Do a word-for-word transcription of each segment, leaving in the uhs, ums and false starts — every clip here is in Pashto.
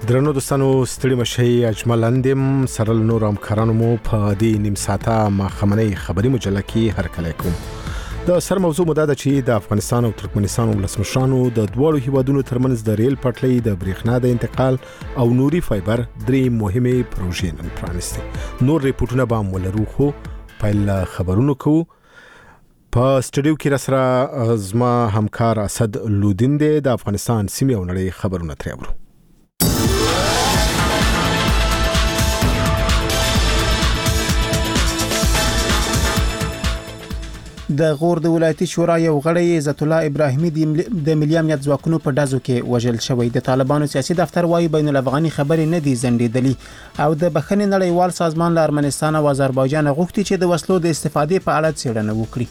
درنو دوستانو ستړي مشي اجمل اندم سره نور همکارانو مو په دې نیم ساعته ما خمنۍ خبري مجله کې هرکلی کوم. د سر موضوع مو دا ده چې د افغانستان او ترکمنستان ولسمشرانو د دواړو هیوادونو ترمنځ د ریل پټلۍ د برېښنا د انتقال او نوري فایبر درې مهمه پروژې نن پرانیستي. نور ریپورتونه به هم ولرو خو پیل خبرونو کوو. په سټډیو کې را سره زما همکار اسد لودین دی د افغانستان سیمې او نړۍ خبرونه ترې اورو. د غور د ولایتي شورا یو غړی عزت الله ابراهیمي د ملي امنیت ځواکونو په ډزو کې وژل شوی. د طالبانو سیاسي دفتر وايي بین الافغاني خبرې نه دي ځنډېدلې او د بخښنې نړیوال سازمان له ارمنستان او آذربایجان غوښتي چې د وسلو د استفادې په اړه څېړنه وکړي.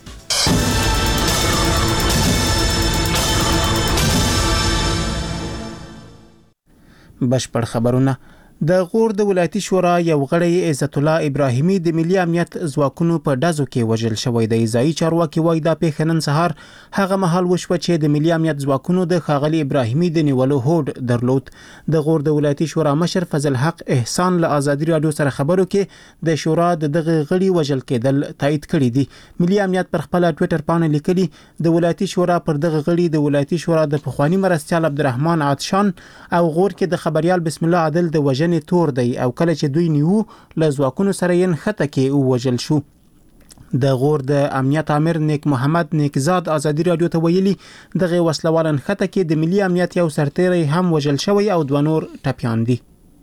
بشپړ خبرونه. د غور د ولایتي شورا یو غړی عزت الله ابراهیمي د ملي امنیت ځواکونو په ډزو کې وژل شوی دی. ځایي چارواکي وايي دا پیښه نن سهار هغه مهال وشوه چې د ملي امنیت ځواکونو د ښاغلي ابراهیمي د نیولو هوډ درلود. د غور د ولایتي شورا مشر فضل حق احسان له ازادي رادیو سره خبرو کې د شورا د دغه غړي وژل کېدل تایید کړی دی. ملي امنیت پر خپل ټوئیټر باندې لیکلي د ولایتي شورا پر دغه غړي د ولایتي شورا د پخوانی مرستیال عبدالرحمن عطشان او غور کې د خبريال بسم الله عادل د وژنې تور دی او کله چې دوی نیو له ځواکونو سره یې نښته کې ووژل شو. د غور د امنیت امیر نیک محمد نیکزاد ازادي رادیو ته ویلي دغه وسلوال نښته کې د ملي امنیت یو سرتیری هم وژل شوی او دوه نور ټپیان دي.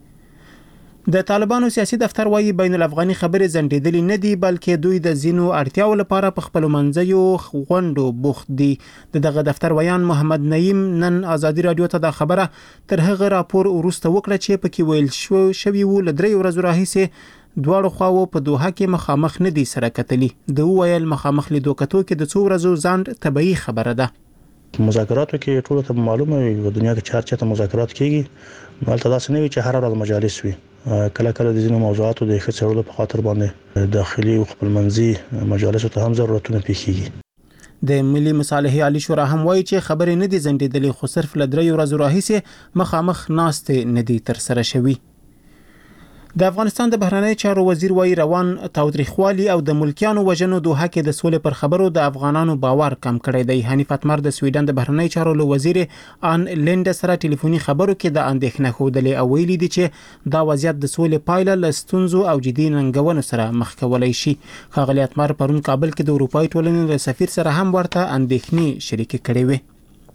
د طالبانو سیاسي دفتر وايي بین الافغاني خبرې ځنډېدلې نه دي بلکې دوی د زینو اړتیاو لپاره په خپل منځیو غونډو بوخت دي. دغه دفتر ویان محمد نعیم نن ازادي رادیو ته دا خبره تر هغه راپور وروسته وکړه چې پکې ویل شو شوی وو لدرې ورځې راهیسې دواړو خواو په دوحه کې مخامخ نه دي سره کتلي. د ویل مخامخ لیدو کتو کې د څو ورځو ځنډ طبيعي خبره ده. مذاکراتو کې ټول ته معلومه وي په دنیا کې چار چاته مذاکرات کیږي مالته داسې نه وي چې هر ورځ مجالس وي. کله کله د ځینو موضوعاتو د ښه څېړلو په خاطر باندې داخلي او خپلمنځي مجالسو ته هم ضرورتونه پیښیږي. د ملي مصالحې عالی شورا هم وایي چې خبرې نه دي ځنډېدلې خو صرف لدرې ورځې راهیسې مخامخ ناستې نه دي تر سره شوي. د افغانستان د بهرنی چارو وزیر وایي روان تاوتریخوالي او د ملکیانو وژنو دوحه کې د سولې پر خبرو د افغانانو باور کم کړی دی. حنیف اتمر د سویډن د بهرنی چارو له وزیر ان لینډ سره ټلیفوني خبرو کې د اندېښنه ښودلې او ویلي دي چې دا وضعیت د سولې پایله له ستونزو او جدي ننګونو سره مخ کولای شي. ښاغلي اتمر پرون کابل کې د اروپایي ټولنې له سفیر سره هم ورته اندېښنې شریکې کړې وې.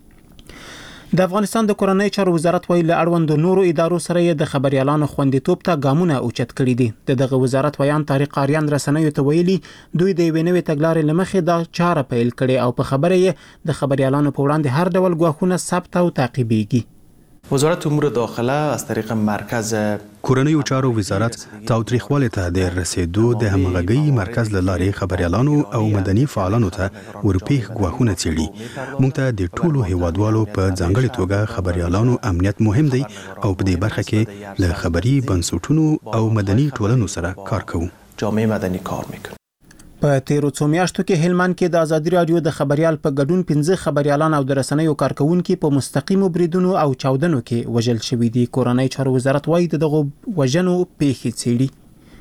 د افغانستان د کورنۍ چارو وزارت ویل له اړوند نورو ادارو سره د خبريالانو خوندیتوب ته ګامونه اوچت کړي دي. د دغه وزارت ویان طارق آریان رسنیو ته ویلي دوی د یوې نوې تګلارې لمخې دا چاره پیل کړي او په خبره یې د خبريالانو په وړاندې هر ډول ګواښونه ثبت او تعقیبېږي. وزارت امور داخله از طریق مرکز کورنیو چارو وزارت تاوتریخوالي ته د رسیدو د همغږي مرکز له لارې خبريالانو او مدني فعالانو ته ورپېښ ګواښونه څېړي. موږ ته د ټولو هیوادوالو په ځانګړي توګه خبريالانو امنیت مهم دی او په دې برخه کې له خبري بنسټونو او مدني ټولنو سره کار کوو. جامعه مدني کار میکنه. په تیرو څو میاشتو کې هلمند کې د ازادي رادیو د خبريال په ګډون پنځه خبريالان او د رسنیو کارکونکو په مستقیمو بریدونو او چاودنو کې وژل شوي دي. کورنۍ چارو وزارت وايي دغه وژنو پیښې څېړي.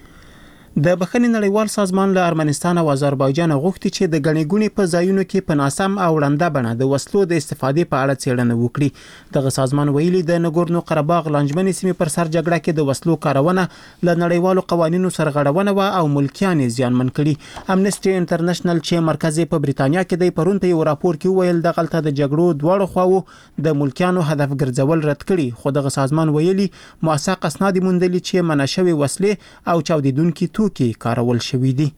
د بخښنې نړیوال سازمان له ارمنستان او آذربایجان غوښتي چې د غني ګونې په ځایونو کې په ناسم او ړنده بڼه د وسلو د استفادې په اړه څېړنه وکړي. دغه سازمان ویلي د نګورنو قرهباغ لانجمنې سیمې پر سر جګړه کې د وسلو کارونه له نړیوالو قوانینو سرغړونه و او ملکیان زیانمن کړي. امنیسټي انټرنیشنل چې مرکز په بریتانیا کې دی پرون په یو راپور کې ویل د غلطه د جګړو دواړو خواو د ملکیانو هدف ګرځول رد کړي. خو دغه سازمان ویلي موثق اسناد موندلي چې منشوي وسلې او چاودیدونکي کې کارول شوې دي.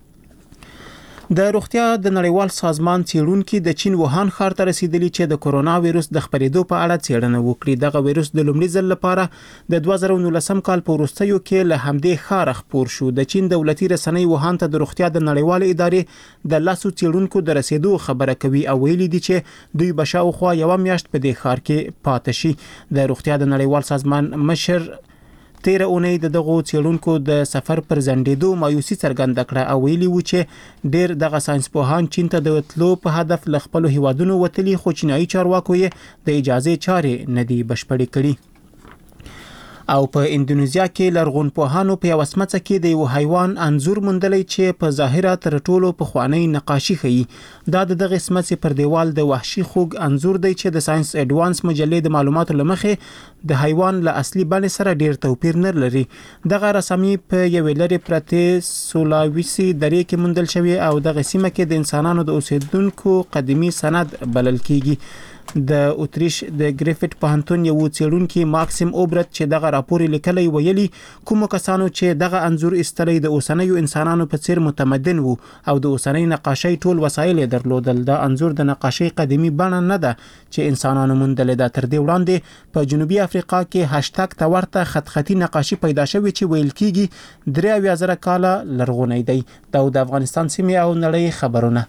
د روغتیا د نړیوال سازمان څېړونکي د چین ووهان ښار ته رسیدلی چې د کورونا وایروس د خپرېدو په اړه څېړنه وکړي. دغه وایروس د لومړي ځل لپاره د دوه زره نولسم کال په وروستیو کې له همدې ښاره خپور شو. د چین دولتي رسنۍ ووهان ته د روغتیا د نړیوال ادارې د لاسو څېړونکو د رسیدو خبره کوي او ویلي دي چې دوی به شاوخوا یوه میاشت په دې ښار کې پاتې شي. د روغتیا د نړیوال سازمان مشر تیره اونۍ د دغو څېړونکو د سفر پر ځنډېدو مایوسي څرګنده کړه او ویلي و چې ډېر دغه ساینسپوهان چین ته د تلو په هدف له خپلو هیوادونو وتلي خو چینایي چارواکو یې د اجازې چارې نه دي بشپړې کړي. او په اندونیزیا کې لرغونپوهانو په یو سمڅه کې د یو حیوان انځور موندلی چې په ظاهره تر ټولو پخوانی نقاشي ښیي. دا د دغه سمڅې پر دیوال د وحشي خوګ انځور دی چې د ساينس اډوانس مجلې د معلوماتو لمخې د حیوان له اصلي بڼې سره ډیر توپیر نه لري. دغه رسامي په یوې لرې پرتې سولاویسي درې کې موندل شوی او دغه سیمه کې د انسانانو د اوسیدونکو قدیمي سند بلل کیږي. د اوتریش د ګریفټ پوهنتون یو څېړونکي ماکسیم اوبرت چې دغه راپور لیکلی ویلي کوم کسانو چې دغه انځور استلې د اوسنیو انسانانو په څیر متمدن وو او د اوسنۍ نقاشۍ ټول وسایل درلودل. دا انځور د نقاشۍ قدیمي بڼه نه ده چې انسانانو موندلې ده. تر دې وړاندې په جنوبي افریقا کې هاشټاګ ته ورته خط خطي نقاشي پیدا شوې چې ویل کیږي درې اویا زره کاله لرغونی دی. دا د افغانستان سیمې او نړۍ خبرونه.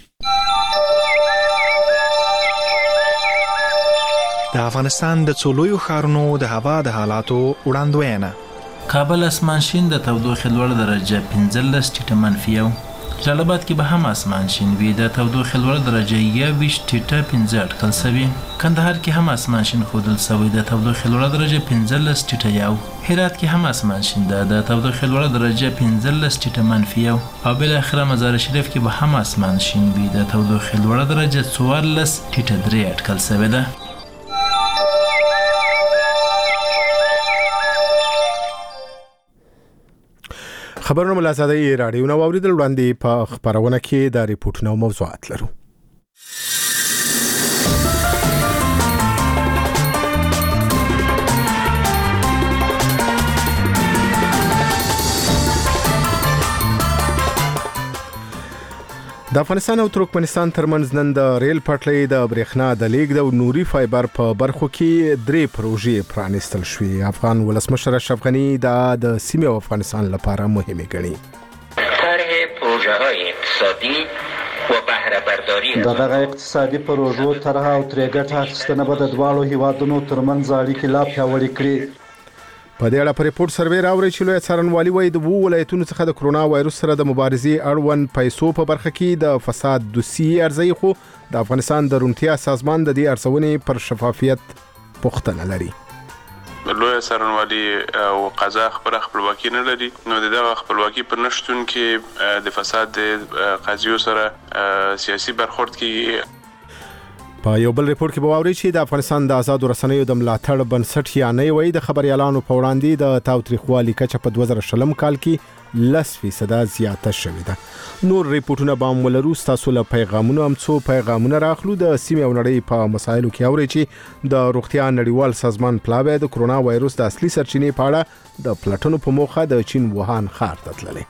د افغانستان د څولویو ښارونو د هوا د حالاتو وړاندوینه. کابل اسمان شین د تودوخې لوړ درجه پنځلس ټیټه منفي یو. جلال آباد کې به هم اسمان شین وي د تودوخې لوړ درجه یوویشت ټیټه پنځه اټکل شوی. کندهار کې هم اسمان شین ښودل شوی د تودوخې لوړ درجه پنځلس ټیټه یو. هرات کې هم اسمان شین ده د تودوخې لوړ درجه پنځلس ټیټه منفي یو. او بل اخره مزار شریف کې به هم اسمان شین وي د تودوخې لوړ درجه څوارلس ټیټه درې اټکل شوی ده. خبرونه ملازادي رادیو نو اوریدل وړاندې په خبرونه کې د ریپورتونو موضوعات لرو. د افغانستان او ترکمنستان ترمنځ نن د ریل پټلۍ د برېښنا د لیږد او نوري فایبر په برخو کې درې پروژې پرانیستل شوې. افغان ولسمشر اشرف غنی دا د سیمې او افغانستان لپاره مهمه ګڼي. طرح پروژه‌های اقتصادی و بهره برداری دغه اقتصادي پروژو طرح او ترې ګټه اخیستنه به د دواړو هیوادونو ترمنځ اړیکې لا پیاوړې کړي. په دې اړه په ریپورت سروې راوړی چې لوی څارنوالي وایي د وو ولایتونو څخه د کرونا وایروس سره د مبارزې اړوند پیسو په برخه کې د فساد دوسیې ارزي، خو د افغانستان د روڼتیا سازمان د دې ارزونې پر شفافیت پوښتنه لري. لوی څارنوالي او قضا خپل خپلواکي نه لري، نو دغه خپلواکي پر نشټون کې د فساد د قضیو سره سیاسي برخورد کې. په یو بل ریپورت کې به واورئ چې د افغانستان د آزادو رسنیو د ملاتړ بنسټ یا نه وي د خبريالانو په وړاندې د تاوتریخوالي کچه په دوه زره شلم کال کې لس فیصد زیاته شوې ده. نور ریپورتونه به هم ولرو. تاسو له پیغامونو هم څو پیغامونه راخلو. د سیمې او نړۍ په مسایلو کې اورئ چې د روغتیا نړیوال سازمان پلاوی د کرونا وایروس د اصلي سرچینې په اړه د پلټنو په موخه د چین ووهان ښار ته تللی.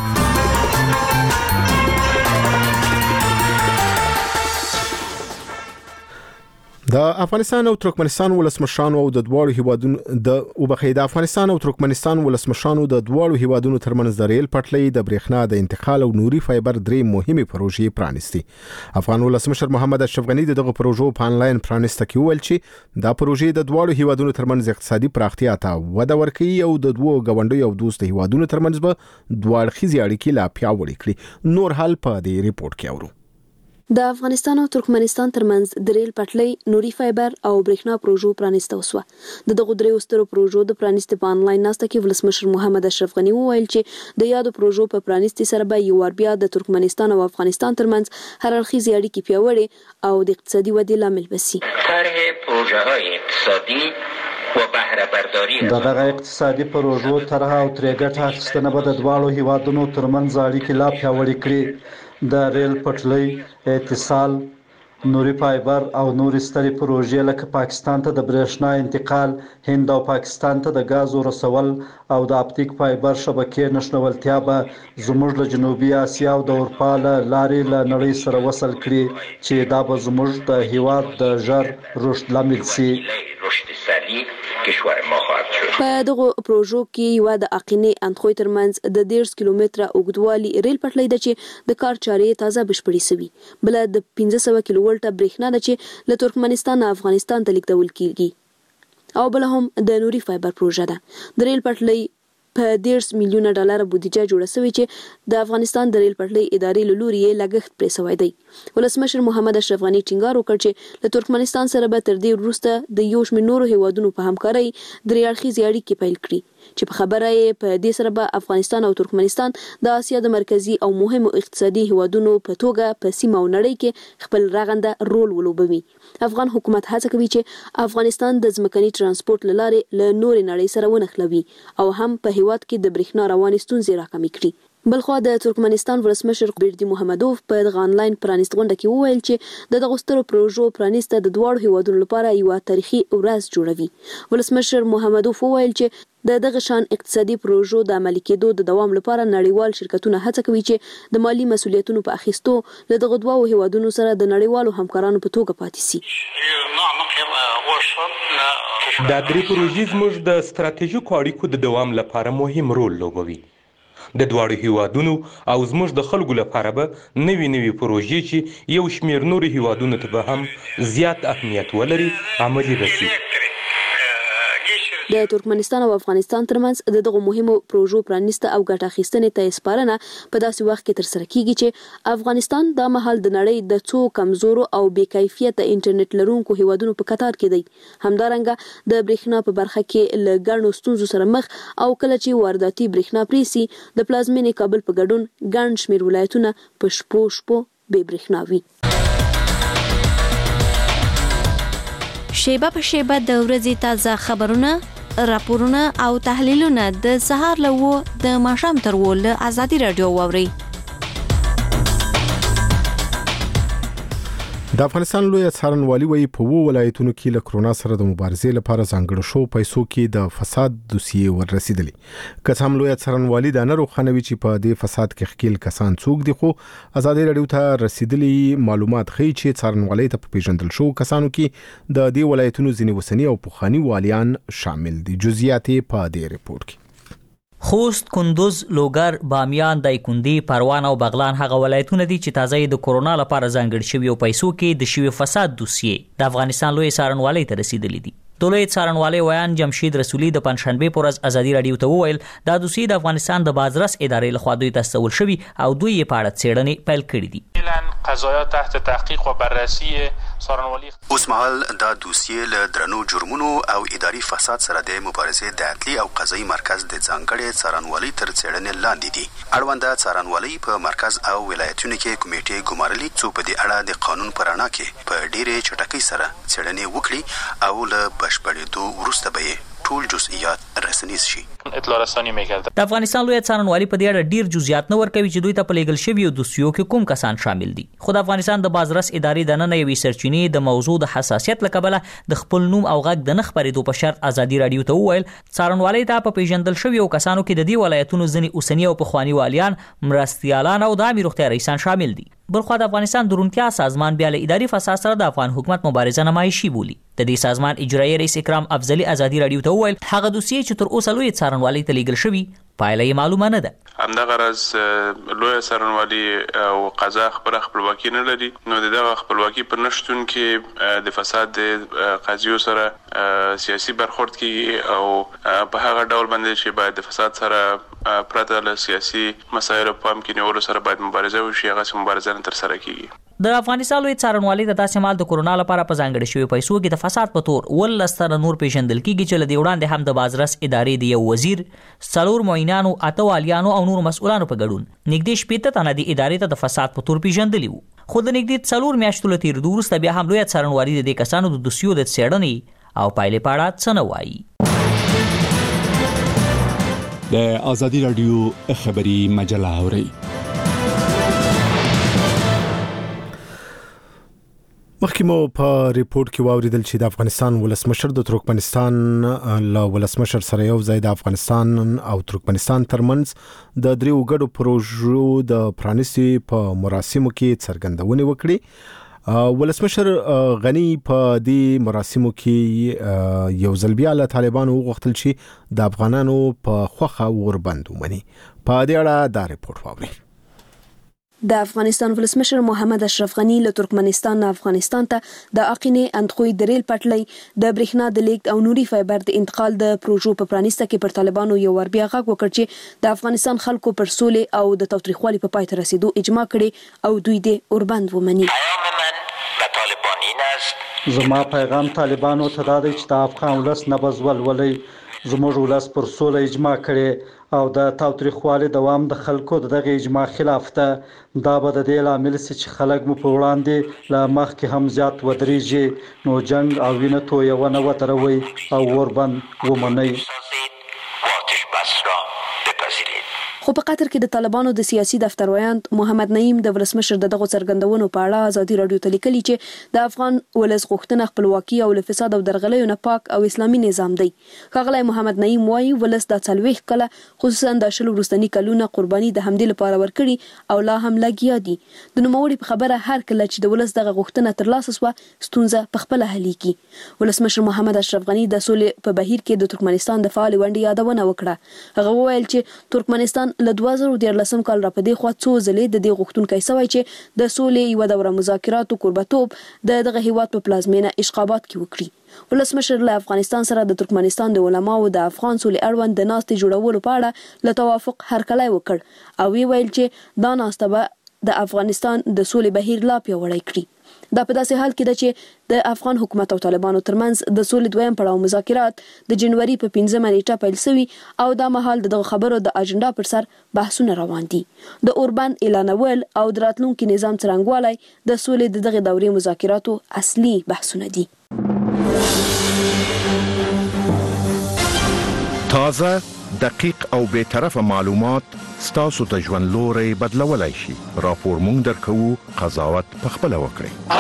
د افغانستان او ترکمنستان ولسمشرانو او د دواړو هیوادونو د وبخې د افغانستان او ترکمنستان ولسمشرانو د دواړو هیوادونو ترمنځ د ریل پټلۍ د برېښنا د انتقال او نوري فایبر درې مهمه پروژې پرانیستي. افغان ولسمشر محمد اشرف غنی دغه پروژو په انلاین پرانیسته کې ویل چې دا پروژې د دواړو هیوادونو ترمنځ اقتصادي پراختیا ته وده ورکوي او د دوو غونډو او دوست هیوادونو ترمنځ به دوه اړخیزې اړیکې لا پیاوړې کړي. نور حال په دې ریپورت کې اورو. د افغانستان او ترکمنستان ترمنځ د ریل پټلۍ، نوري فایبر او برېښنا پروژو پرانیسته وسوه. د دغه درې سترو پروژو د پرانیستې په انلاین ناسته کې ولسمشر محمد اشرف غنی وویل چې د یادو پروژو په پرانیستې سره به یو ور بیا د ترکمنستان او افغانستان ترمنځ هر اړخیزې اړیکې پیاوړې او د اقتصادي ودې لامل بشي. طرح پروژه‌های اقتصادی و بهره برداری دغه اقتصادي پروژو طرح او ترې ګټه اخیستنه به د دواړو هیوادونو ترمنځ اړیکې لا پیاوړې کړي. د ریل پټلۍ، اتصال، نوري فایبر او نور سترې پروژې لکه پاکستان ته د برېښنا انتقال، هند او پاکستان ته د غازو رسول او د اپټیک فایبر شبکې نشنولتیا به زموږ له جنوبي اسیا او د اروپا له لارې له نړۍ سره وصل کړي چې دا به زموږ د هیواد د ژر رشد لامل شي. په دغه پروژو کې یو د اقینې اندخوی ترمنځ د دیرش کیلومتره اوږدوالي ریل پټلۍ ده چې د کار چارې تازه بشپړې شوي. بل د پنځه سوه کیلو ولټه برېښنا ده چې له ترکمنستان افغانستان ته لیږدول کیږي. او بل هم د نوري فایبر پروژه ده. د ریل پټلۍ په ډیرس میلیونه ډالر بودیجه جوړه شوې چې د افغانستان د ریل پټلۍ ادارې له لوري یې لګښت پرې شوی دی. ولسمشر محمد اشرف غني ټینګار وکړ چې له ترکمنستان سره به تر دې وروسته د یو شمېر نورو هیوادونو په همکارۍ درې اړخیزې اړیکې پیل کړي چې په خبره یې په دې سره به افغانستان او ترکمنستان د اسیا د مرکزی او مهمو اقتصادي هیوادونو په توګه په سیمه او نړۍ کې خپل رغنده رول ولوبوي. افغان حکومت هڅه کوي چې افغانستان د ځمکني ترانسپورت له لارې له نورې نړۍ سره ونښلوي او هم په هیواد کې د برېښنا روانې ستونزې راکمې کړي. بلخوا د ترکمنستان ولسمشر بیردي محمدوف په دغه انلاین پرانیست غونډه کې وویل چې د دغه سترو پروژو پرانیسته د دواړو هیوادونو لپاره یو تاریخي ورځ جوړوي. ولسمشر محمدوف وویل چې د دغه شان اقتصادي پروژو د عملي کېدو د دوام لپاره نړیوال شرکتونه هڅه کوي چې د مالی مسؤلیتونو په اخیستو له دغه دوو هیوادونو سره د نړیوالو همکارانو په توګه پاتې شي. دا درې پروژې زموږ د ستراتیژیکو اړیکو د دوام لپاره مهم رول لوبوي. د دواړو هیوادونو او زموږ د خلکو لپاره به نوې نوې پروژې چې یو شمېر نورو هیوادونو ته به هم زیات اهمیت ولري عملي رسي. د ترکمنستان او افغانستان ترمنځ د دغه مهمو پروژو پرانیسته او ګټه اخیستنې ته سپارنه په داسې وخت کې ترسره کیږي چې افغانستان د مهال د نړۍ د څو کمزورو او بې کیفیته انټرنیټ لرونکو هیوادونو په کتار کې دی. همدارنګه د برېښنا په برخه کې له ګڼو ستونزو سره مخ او کله چې وارداتي برېښنا پریسي د پلازمینې کابل په ګډون ګڼ شمېر ولایتونه په شپو شپو بې برېښنا وي. شیبه په شیبه د ورځې تازه خبرونه، راپورونه او تحلیلونه د سهار له و د ماښام تر و له ازادي رادیو واوري. د افغانستان لوی څارنوالي وایي په وو ولایتونو کې له کرونا سره د مبارزې لپاره ځانګړو شو پیسو کې د فساد دوسیې وررسیدلې. که هم لوی څارنوالي د نه روښانوي چې په دې فساد کې ښکیل کسان څوک دي، خو ازادي رادیو ته رسیدلي معلومات ښیي چې څارنوالي ته په پیژندل شو کسانو کې د دې ولایتونو ځینې وسنی او پخواني والیان شامل دي. جزئیات په دې ریپورت کې. خوست، کندوز، لوګر، بامیان، دایکندي، پروان او بغلان هغه ولایتونه دي چې تازه د کورونا لپاره ځانګړي شوي او پیسو کې د شوي فساد دوسیې د افغانستان لوی څارنوالۍ ته رسیدلې دي. د لوی څارنوالۍ ویان جمشید رسولي د پنځشنبه پر ورځ ازادي رادیو ته وویل دا دوسیې د افغانستان د بازرس ادارې لخوا دوی ته تسول شوي او دوی یې په اړه څېړنې پیل کړې دي. قضایا تحت تحقیق و بررسی څارنوالۍ اوس مهال دا دوسیې له درنو جرمونو او اداري فساد سره د مبارزې د عدلي او قضایي مرکز د ځانګړي څارنوالۍ تر څېړنې لاندې دي. اړونده څارنوالۍ په مرکز او ولایتونو کې کمیټې ګمارلي څو په دې اړه د قانون په رڼا کې په ډېرې چټکۍ سره څېړنې وکړي او له بشپړېدو وروسته به یې ټول جزئیات رسنیز شي. اطلاع رسانی میکرد. د افغانستان لوی څارنوالي په دې اړه ډیر جزئیات نه ورکوي چې دوی ته په لیګل شوی دوسیو کې کوم کسان شامل دي. خو د افغانستان د بازرس ادارې د نن یوې سرچینې د موضوع د حساسیت لکبله د خپل نوم او غږ د نه خبرېدو په شرط ازادي رادیو ته وویل څارنوالي ته په پیژندل شوی او کسانو کې د دې ولایتونو ځینې اوسنی او پخواني والیان، مرستیالان او د عامه روغتیا رئیسان شامل دي. بلخوا د افغانستان درونتیا سازمان بیا له اداري فساد سره د افغان حکومت مبارزه نمایشي بولی. د دې سازمان اجرایي رئیس اکرام افضلی ازادي رادیو ته وویل هغه دوسیې چې تر اوسه لوی څارنوالۍ ته لیږل شوي پایله یې معلومه نه ده. همدغه راز لوی څارنوالي او قضا خپله خپلواکي نه لري، نو د دغه خپلواکي په نشتون کې د فساد د قاضیو سره سیاسي برخورد کیږي او په هغه ډول باندې چې باید د فساد سره پرته له سیاسي مسایلو پام کې نیولو سره باید مبارزه وشي، هغه مبارزه نه ترسره کیږي. د افغانستان لوی څارنوالي د داسې مال د کورونا لپاره په ځانګړي شوي پیسو کې د فساد په تور ولس سره نور پیژندل کیږي چې له دې وړاندې هم د بازرس ادارې د یو وزیر، څلور معینانو، اته والیانو او نور مسؤلانو په ګډون نږدې شپېته تنه د ادارې ته د فساد په تور پیژندلي وو. خو د نږدې څلور میاشتو له تېرېدو وروسته بیا هم لوی څارنوالي د دې کسانو د دوسیو د څېړنې او پایلې په اړه څه نه وایي. د ازادي رادیو خبري مجله اورئ. مخکې مو په ریپورت کې واوریدل چې د افغانستان ولسمشر د ترکمنستان له ولسمشر سره یو ځای د افغانستان او ترکمنستان ترمنځ د دریو ګډو پروژو د پرانیستي په مراسمو کې څرګندونې وکړي. ولسمشر غنی په دې مراسمو کې یو ځل بیا له طالبانو وغوښتل چې د افغانانو په خوخه وربند ومني. په دې اړه دا ریپورت واورئ. د افغانستان ولسمشر محمد اشرف غنی له ترکمنستان نه افغانستان ته د اقینې اندخوی د ریل پټلۍ د برېښنا د لیږد او نوري فایبر د انتقال د پروژو په پرانیسته کې پر طالبانو یو ور بیا غږ وکړ چې د افغانستان خلکو پر سولې او د تاوتریخوالي په پای ته رسیدو اجماع کړي او دوی د اوربند ومني. زما پیغام طالبانو ته دا دی چې د افغان ولس نبض ولولئ. زموږ ولس پر سوله اجماع کړي او د تاوتریخوالي دوام د خلکو دغه اجماع خلاف ده. دا به د دې لامل سي چې خلک مو په وړاندې لا مخکې هم زیات ودرېږي، نو جنگ او وینه تویونه ودروي او اوربند ومنئ. خو په قطر کې د طالبانو د سیاسي دفتر ویاند محمد نعیم د ولسمشر دغه څرګندونو په اړه ازادي رادیو ته لیکلي چې د افغان ولس غوښتنه خپلواکي او له فساد او درغلیو نه پاک او اسلامي نظام دی. ښاغلی محمد نعیم وایي ولس د څلوېښت کله خصوصا د شلو وروستني کلونه قرباني د همدې لپاره ورکړي او لا هم لګیا دي. د نوموړي په خبره هر کله چې د ولس دغه غوښتنه ترلاسه سوه ستونزه په خپله حلیږي. ولسمشر محمد اشرف غني د سولې په بهیر کې د ترکمنستان د فعالې ونډې یادونه وکړه. هغه وویل چې ترکمنستان له دوه زره دیارلسم کال راپدې خوا څو ځلې د دې غوښتونکی سوی چې د سولې یوه دوره مذاکراتو کوربهتوب د دغه هیواد په پلازمینه اشقابات کې وکړي. ولسمشر له افغانستان سره د ترکمنستان د علماو د افغان سولې اړوند د ناستې جوړولو په اړه له توافق هرکلی وکړ او ویل چې دا ناسته به د افغانستان د سولې بهیر لا پیاوړی کړي. دا په داسې حال کې ده چې د افغان حکومت او طالبانو ترمنځ د سولې دویم پړاو مذاکرات د جنوري په پنځمه نیټه پیل شوي او دا مهال د دغه خبرو د اجنډا پر سر بحثونه روان دي. د اوربند اعلانول او د راتلونکي نظام څرنګوالی د سولې د دغه دورې مذاکراتو اصلي بحثونه دي. تازه، دقیق او بی‌طرفه معلومات ستاسو ته ژوند لوري بدلولای شي. راپور مونږ درکوو، قضاوت پخپله وکړئ.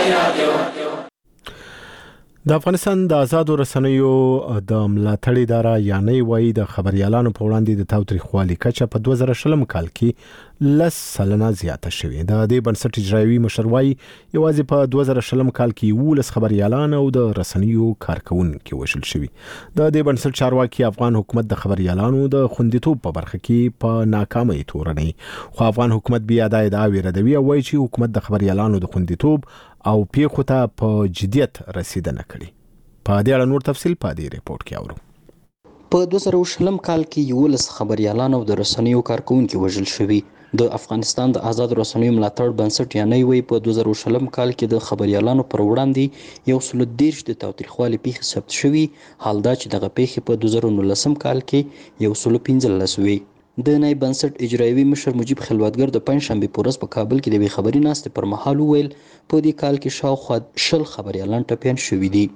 د افغانستان د آزادو رسنیو د ملاتړ اداره یعنی وایي د خبريالانو په وړاندې د تاوتریخوالي کچه په دوه زره شلم کال کې لس سلنه زیاته شوې. د دې بنسټ اجرایوي مشر وایي یوازې په دوه زره شلم کال کې یولس خبريالان او د رسنیو کارکونکي وژل شوي. د دې بنسټ چارواکي افغان حکومت د خبريالانو د خوندیتوب په برخه کې په ناکامۍ تورنوي، خو افغان حکومت بیا دا ادعاوې ردوي او وایي چې حکومت د خبريالانو د خوندیتوب او پیښو ته په جدیت رسیدنه کړې. په دې اړه نور تفصیل په دې ریپورت کې اورو. په دوه زره شلم کال کې یولس خبريالان او د رسنیو کارکونکي وژل شوي. د افغانستان د آزاد رسنیو ملاتړ بنسټ یعنی وی په دوه زره شلم کال کې د خبريالانو پر وړاندې یو سل دیرش د تاوتریخوالي پیښې ثبت شوي، حال دا چې دغه پیښې په دوه زره نولسم کال کې یو سل پنځلس وي. د نای بنسټ اجرایوي مشر مجیب خلوتګر د پنځشنبه په ورځ په کابل کې د وی خبري ناستې پر مهال وویل په دې کال کې شاوخوا شل خبريالان ټپيان شوي دي.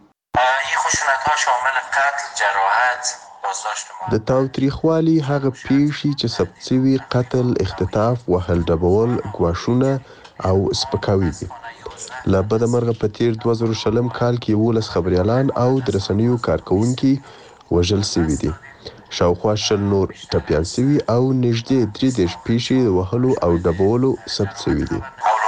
د تاوتریخوالي هغه پیښې چې ثبت شوي قتل، اختطاف، وهل ډبول، ګواښونه او سپکاوي دي. له بده مرغه په تیر دوه زره شلم کال کې یولس خبريالان او د رسنیو کارکونکي وژل شوي دي. شاوخوا شل نور ټپيان شوي او نږدې درې دېرش پیښې د وهلو او ډبولو ثبت شوي دي.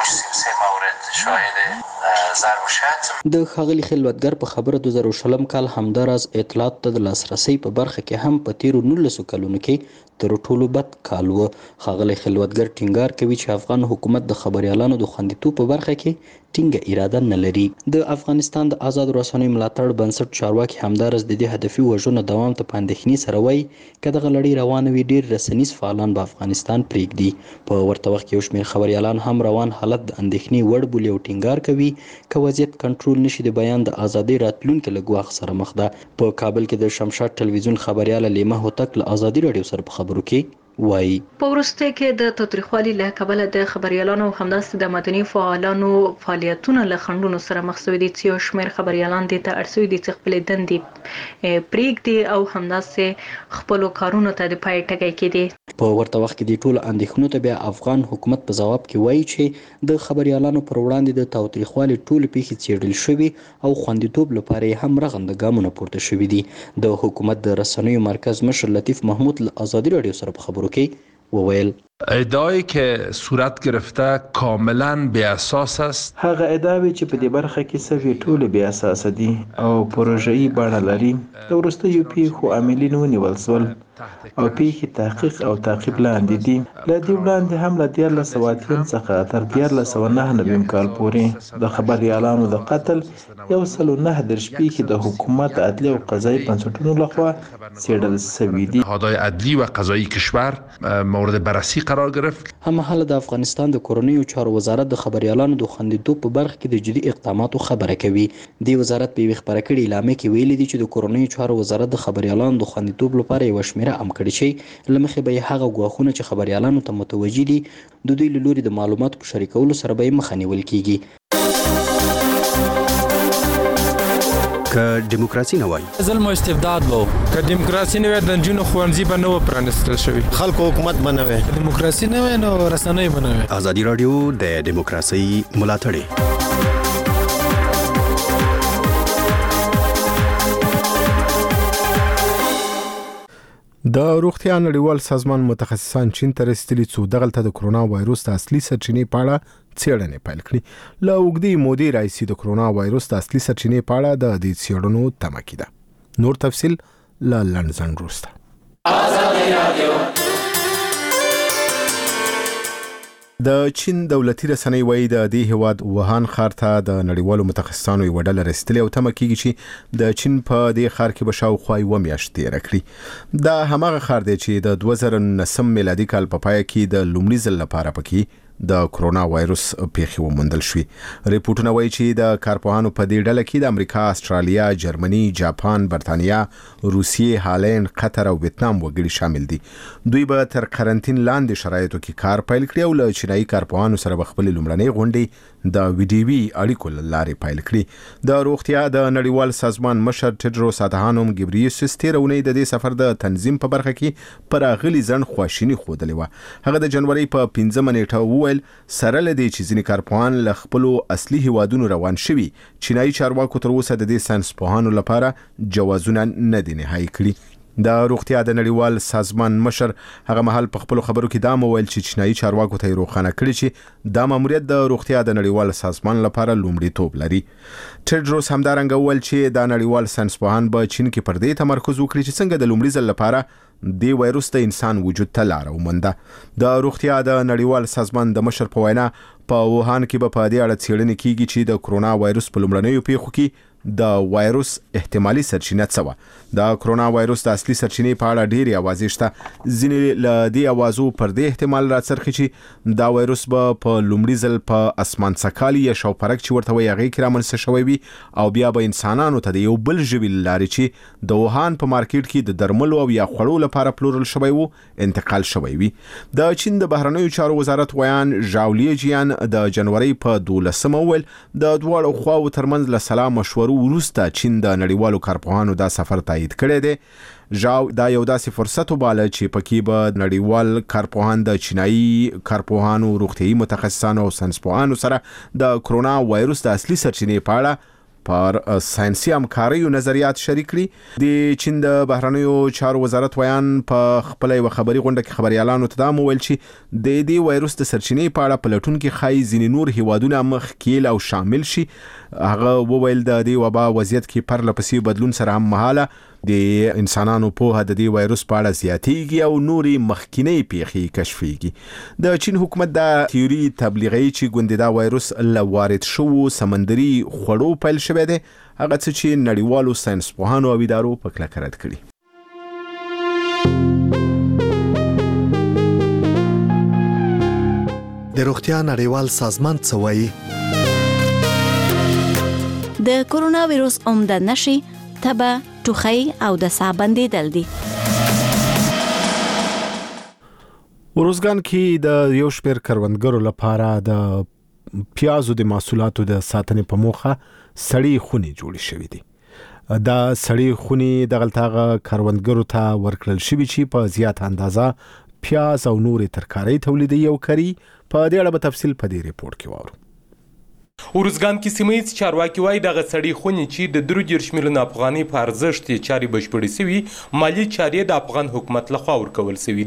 د ښاغلي خلوتګر په خبره دوه زره شلم کال همداراز اطلاعات ته د لاسرسي په برخه کې هم په تیرو نولسو کلونو کې تر ټولو بد کال و. ښاغلی خلوتګر ټینګار کوي چې افغان حکومت د خبريالانو د خوندیتوب په برخه کې ټینګه اراده نه لري. د افغانستان د آزاد رسنیو ملاتړ بنسټ چارواکي همداراز د دې هدفي وژنو دوام ته په اندېښنې سره وایي که دغه لړۍ روانه وي ډېر رسنیز فعالان به افغانستان پرېږدي. په ورته وخت کې یو شمېر خبريالان هم روان حالت د اندېښنې وړ بولي او ټینګار کوي که وضعیت کنټرول نشي د بیان د ازادۍ راتلونکي له ګواښ سره مخ ده. په کابل کې د شمشاد ټلویزیون خبرياله لیمه هوتک له ازادي رادیو سره په خبرو کې وایي په وروسته کې د تاوتریخوالي له کبله د خبريالانو همداسې د مدني فعالانو فعالیتونه له خنډونو سره مخ شوي دي چې یو شمېر خبريالان دې ته اړ شوي دي چې خپلې دندې پرېږدي او همداسې خپلو کارونو ته د پای ټکی کېدي. په ورته وخت کې د ټولو اندېښنو ته بیا افغان حکومت په ځواب کې وایي چې د خبريالانو پر وړاندې د تاوتریخوالي ټولې پیښې څېړل شوي او خوندیتوب لپاره یې هم رغنده ګامونه پورته شوي دي. د حکومت د رسنیو مرکز مشر لطیف محمود له ازادي رادیو سره په خبرو کې وویل ادعایی که صورت گرفته کاملا بی اساس است. هغه ادعاوی چې په دې برخه کې سوي ټول بی اساس دي او پروژه‌ای بڼه لري. د وروستیو پیښو عاملین ونیول شول او پیښې تحقیق او تعقیب لاندې دي. له دې وړاندې هم له دیارلس سوه اتیا څخه تر دیارلس سوه نهه نوي کال پورې د خبریالانو د قتل یو سل و نهه دېرش پیښې د حکومت عدلي او قضایي بنسټونو لخوا څېړل شوي دي. نهادهای عدلی و قضایی کشور مورد بررسی قرار گرفت. هممهاله د افغانستان د کورنیو چارو وزارت د خبریالانو د خوندیتوب په برخه کې د جدي اقداماتو خبره کوي. د وزارت په یوه خبره کړې اعلامیه کې ویلي دي چې د کورنیو چارو وزارت د خبریالانو د خوندیتوب لپاره یو شمیره ام کړی شي. لمخې به هغه غواخونه چې خبریالانو ته متوجي دي د دوی له لوري د معلوماتو په شریکولو سره به مخه نیول کیږي. که دیموکراسي نه وای ظلم او استبداد وو، که دیموکراسي نه وای د جنونو خوانځي به نه و پرانستل شوی، خلکو حکومت به نه وای، دیموکراسي نه وای نو رسنۍ به نه وای. ازادي رادیو د دیموکراسي ملاتړ د روغتیا نړیوال سازمان متخصصان چین ته رسیدلي څو دغلته د کرونا وایروس د اصلي سرچینې په اړه څېړنې پیل کړې. له اوږدې مودې راهیسې د کرونا وایروس د اصلي سرچینې په اړه د دې څېړنو تمه کېده. نور تفصیل له لنډ وروسته. د چین دولتي رسنۍ وایي د دې هیواد ووهان ښار ته د نړیوالو متخصصانو یوه ډله رسیدلې او تمه کېږي چې د چین په دې ښار کې به شاوخوا یوه میاشت تېره کړي. دا هماغه ښار دی چې د دوه زره نولسم میلادي کال په پای کې د لومړي ځل لپاره پکې د کرونا وایروس پیښې وموندل شوې. ریپورتونه وایي چې د کارپوهانو په دې ډله کې د امریکا، استرالیا، جرمني، جاپان، برتانیا، روسیې، هالند، قطر او ویتنام وګړي شامل دي. دوی به تر قرنطین لاندې شرایطو کې کار پیل کړي او له چینایي کارپوهانو سره به خپلې لومړنۍ غونډې د ویډیوي اړیکو له لارې پیل کړي. د روغتیا د نړیوال سازمان مشر ټیډروس ادهانوم ګبریسوس تېره اونۍ د دې سفر د تنظیم په برخه کې پر اغلي ځنډ خواشیني ښودلې وه. هغه د جنوري په پنځمه نیټه وویل سره له دې چې ځینې کارپوهان له خپلو اصلي هیوادونو روان شوي، چینایي چارواکو تر اوسه د دې ساینسپوهانو لپاره جوازونه نه دي نهایي کړي. د روغتیا د نړیوال سازمان مشر هغه مهال په خپلو خبرو کې دا وویل چې چینایي چارواکو ته یې روښانه کړي چې دا ماموریت د روغتیا د نړیوال سازمان لپاره لومړیتوب لري. ټیډروس همدارنګه وویل چې دا نړیوال ساینسپوهان به چین کې پر دې تمرکز وکړي چې څنګه د لومړي ځل لپاره د وایروس د انسان وجود ته لاره ومونده. د روغتیا د نړیوال سازمان د مشر په وینا په ووهان کې به په دې اړه څېړنې کیږي چې د کرونا وایروس په لومړنیو پیښو کې د وایروس احتمالي سرچینه څه وه. د کرونا وایروس د اصلي سرچینې په اړه ډېرې اوازې شته. ځینې له دې اوازو پر دې احتمال راڅرخي چې دا وایروس به په لومړي ځل په اسمان څکالي یا شاوپرک چې ورته وایي هغې کې رامنځته شوی وي او بیا به انسانانو ته د یو بل ژوي له لارې چې د ووهان په مارکیټ کې د درملو او یا خوړو لپاره پلورل شوی وو انتقال شوی وي. د چین د بهرنیو چارو وزارت ویان ژاولي جیان د جنوري په دولسمه وویل د دواړو خواو ترمنځ له سلا مشورو وروسته چین د نړیوالو کارپوهانو دا سفر تایید کړی دی. ژاو دا یو داسې فرصت وباله چې پکې به نړیوال کارپوهان د چینایي کارپوهانو، روغتیایي متخصصانو او ساینسپوهانو سره د کرونا وایروس د اصلي سرچینې په اړه پر ساينسي همکاریو نظریات شریک کړي. د چین د بهرنیو چارو وزارت ویان په خپل یو خبري غونډه کې خبريالانو ته دا وویل چې د دې وایروس د سرچینې په اړه پلټون کې خای ځینې نور هیوادونه مخ کېل او شامل شي. هغه وویل د دې وبا وضعیت کې پر لپسې بدلون سره هم مهاله د انسانانو په هدا د وایروس په اړه زیاتېږي او نوري مخکینی پیښې کشفېږي. د چین حکومت دا تیوري تبلیغي چې ګوندې دا وایروس له وارد شوو سمندري خوړو پیل شوی دی، هغه څه چې نړیوالو ساينسپوهانو او ادارو په کلکه رد کړي. د روغتیا نړیوال سازمان څه وایي؟ د کرونا وایروس عمده نشي تبه، ټوخی او د ساه بندیدل دي. ورزګان کې د یو شمېر کروندګرو لپاره د پیازو د محصولاتو د ساتنې په موخه سړې خونې جوړې شوې دي. دا سړې خونې دغلته کروندګرو ته ورکړل شوې چې په زیات اندازه پیاز او نورې ترکارۍ تولیدي او کری. په دې اړه به تفصیل په دې ریپورت کې واورو. ورزګان کې سیمایي چارواکي وایي دغه سړې خونې چې د درې دېرش میلیون افغانۍ په ارزښت چارې بشپړې شوي، مالي چارې د افغان حکومت لخوا ورکول شوي دي.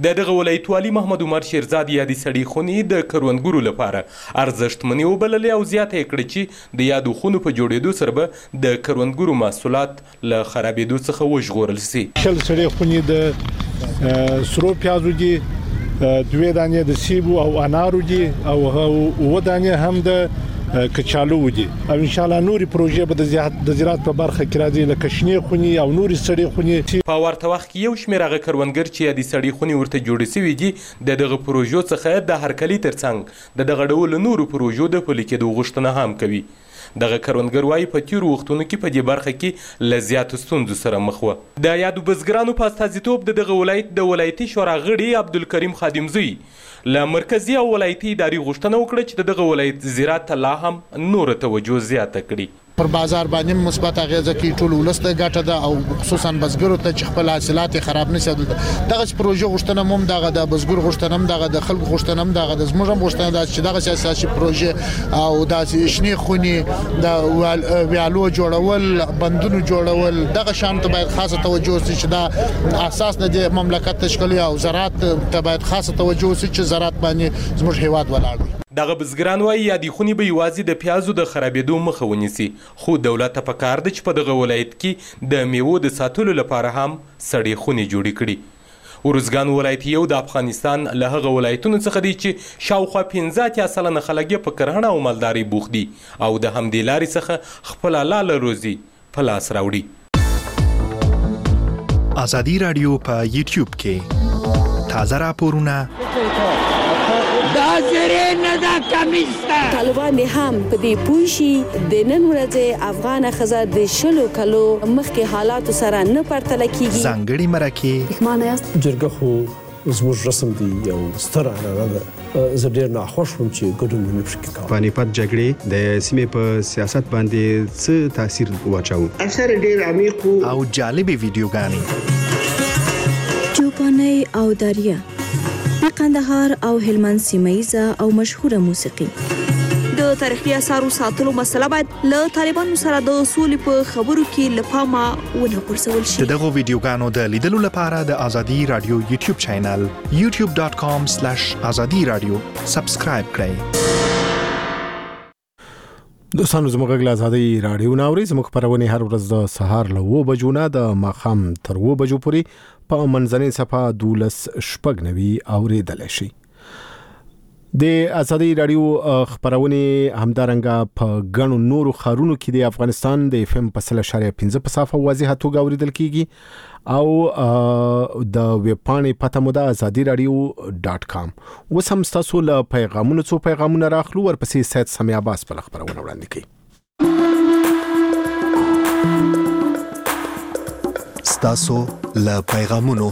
د دغه ولایت والي محمد عمر شیرزاد یادي سړې خونې د کروندګرو لپاره ارزښتمنې وبللې او زیاته یې کړې چې د یادو خونو په جوړېدو سره به د کروندګرو محصولات له خرابېدو څخه وژغورل شي. شل سړې خونې د سرو پیازو دي، دوه دانې د سیبو او انارو دي او و دانې هم د کچالو دي او ان شاء الله نوري پروژې به د زراعت په برخه کې راځي لکه شنې خونې او نوري سړې خونې. په ورته وخت کې یو شمېر هغه کروندګر چې د سړې خونې ورته جوړې شوي دي د دغه پروژو څخه د هرکلي ترڅنګ د دغه ډول نورو پروژو د پلي کېدو غوښتنه هم کوي. دغه کروندګر وايي په تیرو وختونو کې په دې برخه کې له زیاتو ستونزو سره مخ وه. د یادو بزګرانو په استازیتوب د دغه ولایت د ولایتي شورا غړي عبدالکریم خادمزوی له مرکزي او ولایتي ادارې غوښتنه وکړه چې د دغه ولایت زراعت ته لا هم نوره توجه زیاته کړي. پر بازار باندې مثبت اغیزه کوي، ټول ولس ته ګټه ده او خصوصا بزګرو ته چې خپل حاصلات خراب نشي. دغه پروژه غوښتنه موږ دغه د بزګر غوښتنه هم دغه د خلکو غوښتنه هم دغه د زموږ هم غوښتنه ده چې دغه سیاسي پروژه او د شنې خونې د ویالو جوړول، بندونو جوړول، دغه شان ته باید خاصه توجه وشي چې دا اساس د مملکت تشکیل او زراعت ته باید خاصه توجه وشي چې زراعت باندې زموږ هیواد ولاړ وي. دغه بزګران وايي یادي خونې به یوازې د پیازو د خرابېدو مخه ونیسي، خو دولت ته پکار ده چې په دغه ولایت کې د میوو د ساتلو لپاره هم سړې خونې جوړې کړي. ارزګان ولایت یو د افغانستان له هغه ولایتونو څخه دی چې شاوخوا پنځه اتیا سلنه خلک په کرهڼه او مالدارۍ بوخت دي او د همدې لارې څخه خپله لاله روزي په لاس راوړي. ازادي راډیو په یوټیوب کې تازه راپورونه طالبان هم په دې پوه شي د نن ورځې افغان ښځه د شلو کلو مخکې حالاتو سره نه پرتله کیږي. ځانګړي مرکې پښمانه یاست؟ جرګه خو زموږ رسم دی یو ستره عنعنه ده. زه ډېر ناخوښ وم چې ګډون مې نه شو کولی. پانیپت جګړې د سیمې په سیاست باندې څه تاثیر واچاوه؟ اثر ډېر عمیق او جالبې ویډیوګانې. چوپانۍ او داریه د قندهار او هلمند سیمه‌ایزه او مشهوره موسیقي. د تاریخي اثارو ساتلو مسله باید له طالبانو سره د سولې په خبرو کې له پامه ونه غورځول شي. د دغو ویډیوګانو د لیدلو لپاره د ازادي رادیو یوټیوب چینل یوټیوب ډاټ کام سلیش ازادي رادیو سبسکرایب کړئ. دوستانو زموږ غږ له ازادي رادیو ناوري زموږ خبرونه هر ورځ د سهار له اوه بجو نه د ماښام تر اوه بجو پورې په منځنۍ صفحه دولس شپږ نوي اورېدلی شي. د ازادي رادیو خبرونه همدارنګه په غنو نورو خارونو کې د افغانستان د اف ام په سل اشاریه پنځه په صفحه واضحه توګه اوریدل کیږي او د ویب پاڼې پته مو د ازادي رادیو ډاټ کام. اوس هم تاسو له پیغامونو څو پیغامونه راخلو ورپسې سید سمیع عباس په خبرونه وړاندې کوي. ستاسو له پیغامونو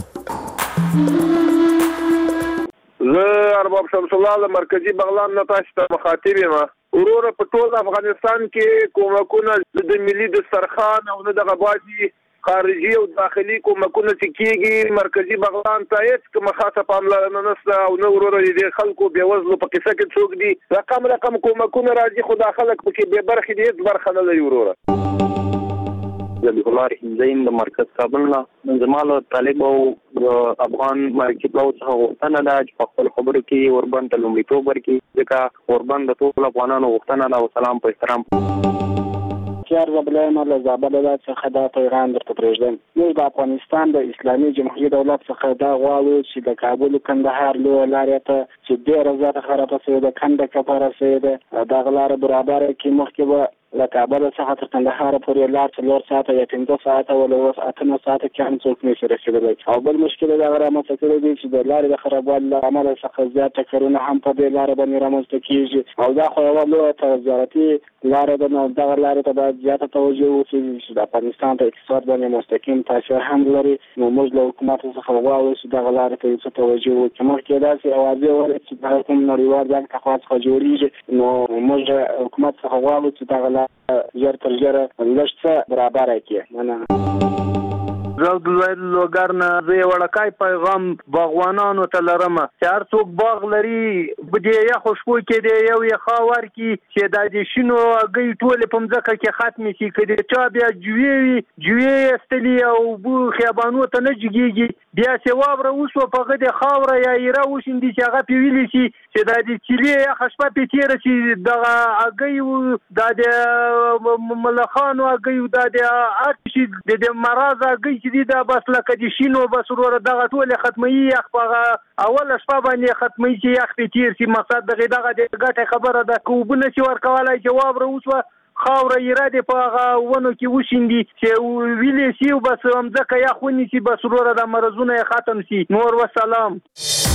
زه ارباب شمس الله له مرکزی بغلان نه تاسو ته مخاطب یم. وروره په ټول افغانستان کې کومکونه د ملي دسترخوان او نه د غباجي خارجي او داخلي کومکونه چې کیږي مرکزی بغلان ته هیڅ کومه خاصه پاملرنه نشته او نه وروره د خلکو بېوزلو په قصه کې څوک دي. رقم رقم کومکونه راځي خو دا خلک پکې بې برخې دي، هیڅ برخه نه لري. وروره ذبیح الله رحیم زین د مرکز کابل نه زمالو طالب او افغان مرکز او څخه غوښتنه ده چې په خپل خبرو کې اوربند ته لومړیتوب ورکړي ځکه اوربند د ټولو افغانانو غوښتنه ده او سلام په احترام. اختیار زبلین له زابل څخه دا پیغام درته پرېږدم. موږ د افغانستان د اسلامي جمهوریت دولت څخه دا غواړو چې د کابل کندهار لویه لارې ته چې ډېره زیاته خرابه شوې ده، کنډه کپره شوې ده، دغه لاره برابره کړي. مخکې به له کابل څخه تر کندهار پورې لار څلور ساعته یا پنځه ساعته ولا اوس اته نه ساعته کې هم څوک نشي رسېدلی. او بل مشکل دا رامنځته کړی دی چې د لارې د خرابوالي له امله څخه زیات ټکرونه هم په دې لاره باندې رامنځته کېږي او دا خو یوه لویه تجارتي لاره ده. نو دغه لارې ته باید زیاته توجه وشي چې د افغانستان په اقتصاد باندې مستقیم تاثیر هم لري. نو موږ له حکومت څخه غواړو چې دغه لارې ته څه توجه وکړي. مخکې داسې اوازې ولري چې دا کوم نړیوال بانک لخوا څخه جوړېږي. نو موږ حکومت څخه غواړو چې دغه لاره ژر تر ژره لږ څه برابره کړي. مننه. زه د لوګر نه زه وړکای پیغام باغوانانو ته لرم چې هر څوک باغ لري په دې یا خوشبو کې دی یو یې خاور کې چې د دې شنو هګۍ ټولې په مځکه کې ختمې شي که د چا بیا جوې وي جوې یې ایستلي او بو خیابانو ته نه جګېږي بیا چې واوره وشوه په هغه د خاوره یا ایره وشیندي چې هغه پرې ویلې شي چې دا د چیلې یخه شپه پرې تېره شي دغه هګۍ دا د ملخانو هګۍ دا د هر شي د د مرض هګۍ چې دي دا بس لکه د شینو بس وروره دغه ټولې ختموي یخ په هغه اوله شپه باندې ختموي چې یخ پرې تېر شي مقصد دغې دغه د ګټې خبره ده که اوبه نه شي ورکولی چې واوره وشوه خاوره ایره دې په هغه ونو کې وشیندي چې ویلې شي او بس مځکه یخ ونیسي بس وروره دا مرضونه یې ختم شي نور وسلام